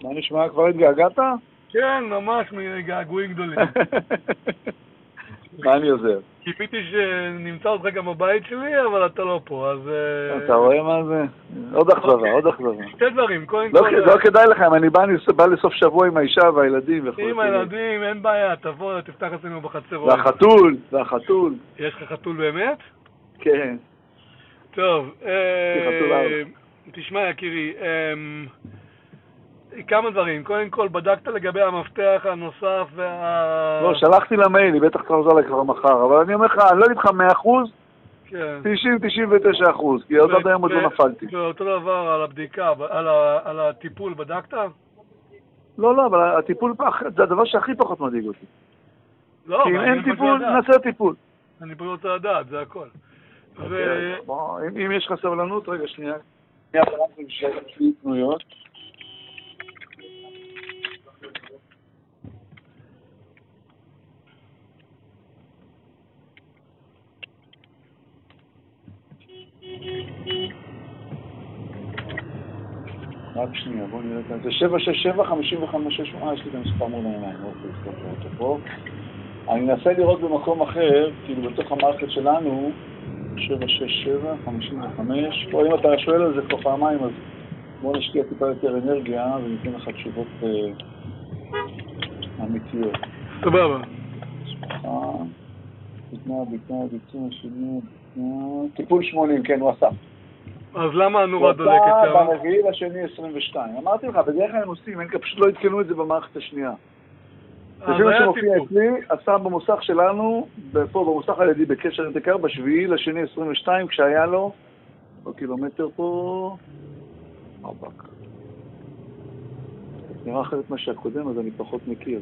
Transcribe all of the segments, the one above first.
מה נשמע? כבר התגעגעת? כן, ממש מגעגועים גדולים. מה אני עוזר? קיפיתי שנמצא אותך גם בבית שלי, אבל אתה לא פה, אז... אתה רואה מה זה? עוד אכזבה, עוד אכזבה. שתי דברים, קודם כל... לא כדאי לכם, אני בא לסוף שבוע עם האישה והילדים וכו'. עם הילדים, אין בעיה, תבוא, תפתח אצלנו בחצר. והחתול. יש לך חתול באמת? כן. טוב, תשמע יקירי, כמה דברים. קודם כל, בדקת לגבי המפתח הנוסף לא, שלחתי למייל, היא בטח תחזור עליי כבר מחר, אבל אני אומר לך, אני לא אגיד לך 100%, 90-99%, כי עד היום עוד לא נפלתי. ואותו דבר על הבדיקה, על הטיפול, בדקת? לא, אבל הטיפול זה הדבר שהכי פחות מדאיג אותי. לא, כי אם אין טיפול, נעשה טיפול. אני פה רוצה לדעת, זה הכל. אם יש לך סבלנות, רגע, שנייה. שנייה, חלמתי שלי פנויות. רק שנייה, בואו נראה כאן. זה 767-55-6, יש לי גם מספר מול העיניים, אני אנסה לראות במקום אחר, כאילו בתוך המערכת שלנו, 767-55, פה אם אתה שואל על זה כבר פעמיים, אז בואו נשקיע טיפה יותר אנרגיה, וניתן לך תשובות אמיתיות. סבבה. טיפול 80, כן, הוא עשה. אז למה הנורה דולקת שם? הוא עשה ברביעי לשני 22. אמרתי לך, בדרך כלל הם עושים, פשוט לא התקנו את זה במערכת השנייה. לפי מה שמופיע אצלי, עשה במוסך שלנו, פה במוסך על ידי בקשר נתקר, בשביעי לשני 22, כשהיה לו, בקילומטר פה, ארבק. נראה אחרת מה שהקודם, אז אני פחות מכיר.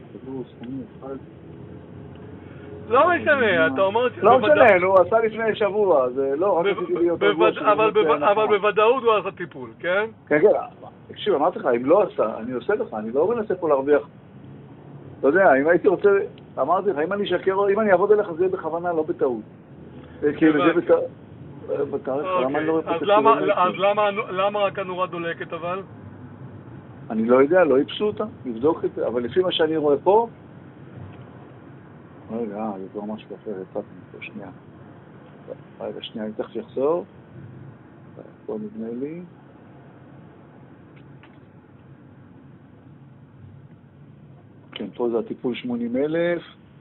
לא משנה, אתה אומר... לא משנה, הוא עשה לפני שבוע, זה לא, רק רציתי להיות... אבל בוודאות הוא עשה טיפול, כן? כן, כן, תקשיב, אמרתי לך, אם לא עשה, אני עושה לך, אני לא מנסה פה להרוויח. אתה יודע, אם הייתי רוצה, אמרתי לך, אם אני אשקר, אם אני אעבוד אליך, זה יהיה בכוונה, לא בטעות. כאילו, זה בתאריך, למה אני לא... אז למה רק הנורה דולקת, אבל? אני לא יודע, לא איפסו אותה, נבדוק את זה, אבל לפי מה שאני רואה פה, רגע, זה כבר משהו אחר, יצאתי פה, שנייה. רגע, שנייה, אני תכף יחזור. פה נבנה לי. כן, פה זה הטיפול 80,000.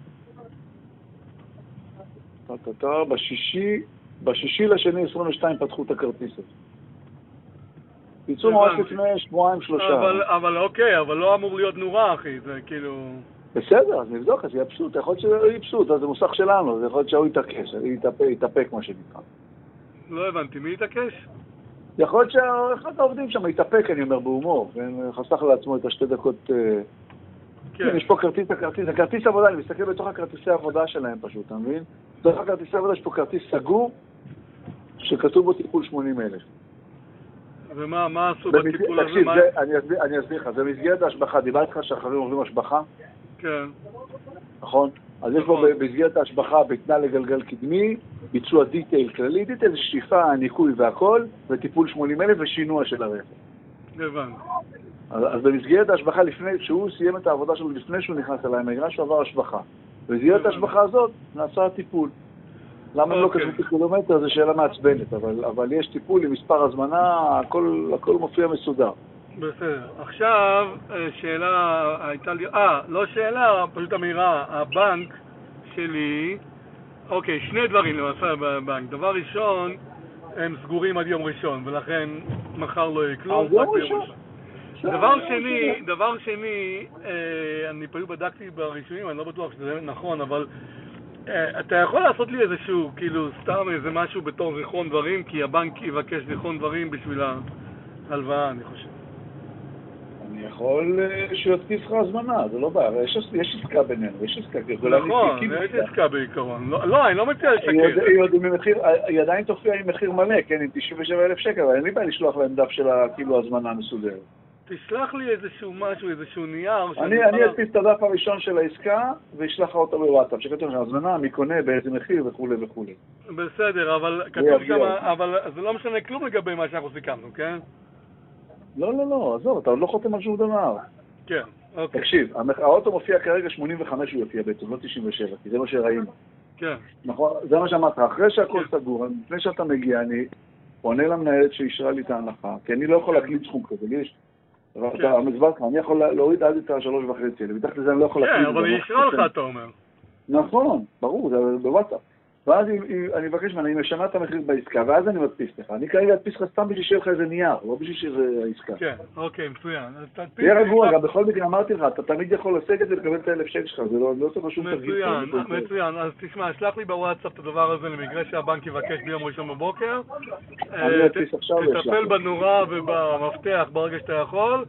בשישי לשני 22 פתחו את הכרטיס הזה. פיצו ממש לפני שבועיים, שלושה. אבל אוקיי, אבל לא אמור להיות נורא, אחי, זה כאילו... בסדר, אז נבדוק, אז יהיה פשוט. יכול להיות שזה יהיה פשוט, אז זה מוסך שלנו, זה יכול להיות שהוא יתאפק, מה שנקרא. לא הבנתי, מי יתעקש? יכול להיות שאחד העובדים שם יתאפק, אני אומר, בהומור, וחסך לעצמו את השתי דקות... כן, יש פה כרטיס עבודה, אני מסתכל בתוך הכרטיסי העבודה שלהם פשוט, אתה מבין? בתוך הכרטיסי העבודה יש פה כרטיס סגור, שכתוב בו טיפול 80,000. ומה עשו בטיפול הזה? תקשיב, אני אסביר לך, זה מסגרת ההשבחה, דיברתי לך שאחרים עוברים השבחה? כן. נכון? אז יש פה במסגרת ההשבחה בתנא לגלגל קדמי, ביצוע דיטייל כללי, דיטייל זה שטיפה, ניקוי והכל, וטיפול 80,000 ושינוע של הרכב. הבנתי. אז במסגרת ההשבחה, לפני שהוא סיים את העבודה שלו, לפני שהוא נכנס אליי, מגרש הוא עבר השבחה. במסגרת ההשבחה הזאת נעשה הטיפול. למה לא כתבו קילומטר? זו שאלה מעצבנת, אבל יש טיפול עם מספר הזמנה, הכל מופיע מסודר. בסדר. עכשיו, שאלה הייתה לי... לא שאלה, פשוט אמירה. הבנק שלי... אוקיי, שני דברים למעשה בבנק. דבר ראשון, הם סגורים עד יום ראשון, ולכן מחר לא יהיה כלום. יום ראשון. דבר שני, אני פשוט בדקתי בראשונים, אני לא בטוח שזה נכון, אבל אתה יכול לעשות לי איזשהו, כאילו, סתם איזה משהו בתור זיכרון דברים, כי הבנק יבקש זיכרון דברים בשביל ההלוואה, אני חושב. אני יכול שיודקיס לך הזמנה, זה לא בעיה, יש עסקה בינינו, יש עסקה. נכון, יש עסקה בעיקרון. לא, אני לא מציע לשקר. היא עדיין תופיע עם מחיר מלא, כן, עם 97,000 שקל, אבל אין לי בעיה לשלוח להם דף של כאילו הזמנה מסודרת. תשלח לי איזשהו משהו, איזשהו נייר. אני אדפיס את הדף הראשון של העסקה וישלח לך אותו בוואטסאפ, שכתוב שם הזמנה, מי קונה, באיזה מחיר וכו' וכו'. בסדר, אבל כתוב שם, אבל זה לא משנה כלום לגבי מה שאנחנו סיכמנו, כן? לא, לא, לא, עזוב, אתה עוד לא חותם על שום דבר. כן, אוקיי. תקשיב, האוטו מופיע כרגע 85 הוא יופיע בעצם, לא 97, כי זה מה שראינו. כן. נכון, זה מה שאמרת, אחרי שהכל סגור, לפני שאתה מגיע, אני עונה למנהלת שאישרה לי את ההנחה, כי אני לא יכול להקליט סכום כזה, גיש, אתה מזבר כאן, אני יכול להוריד עד את ה3.5, ומתחת לזה אני לא יכול להקליט. כן, אבל היא אישרה לך, אתה אומר. נכון, ברור, זה בוואטסאפ. ואז אני מבקש ממנה, אני משנה את המחיר בעסקה, ואז אני מדפיס לך. אני כרגע אדפיס לך סתם בשביל שיהיה לך איזה נייר, לא בשביל שזה עסקה. כן, אוקיי, מצוין. תהיה רגוע, גם בכל מקרה אמרתי לך, אתה תמיד יכול לסגת את זה ולקבל את ה1,000 שקל שלך, זה לא צריך שום תרגיל. מצוין, אז תשמע, שלח לי בוואטסאפ את הדבר הזה למקרה שהבנק יבקש ביום ראשון בבוקר. אני אדפיס עכשיו תטפל בנורה ובמפתח ברגע שאתה יכול,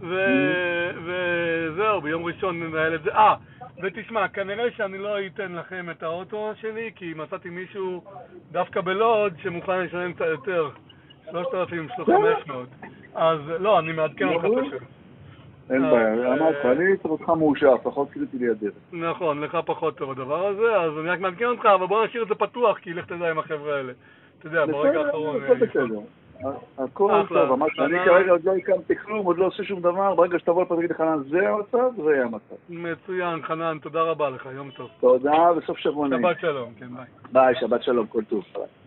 וזהו, ביום ראשון ננהל את זה. ותשמע, כנראה שאני לא אתן לכם את האוטו שלי, כי מצאתי מישהו דווקא בלוד שמוכן לשלם קצת יותר, 3,500. אז לא, אני מעדכן אותך פשוט. אין בעיה, אמרתי, אני צריך אותך מאושר, פחות קריטי לי הדרך. נכון, לך פחות טוב הדבר הזה, אז אני רק מעדכן אותך, אבל בוא נשאיר את זה פתוח, כי לך תדע עם החבר'ה האלה. אתה יודע, ברגע האחרון... בסדר. הכל טוב, אמרתי, אני כרגע עוד לא הקמתי כלום, עוד לא עושה שום דבר, ברגע שתבוא לפה תגיד לחנן, זה המצב, זה יהיה המצב. מצוין, חנן, תודה רבה לך, יום טוב. תודה, וסוף שבוע נעים. שבת שלום, כן, ביי. ביי, שבת שלום, כל טוב.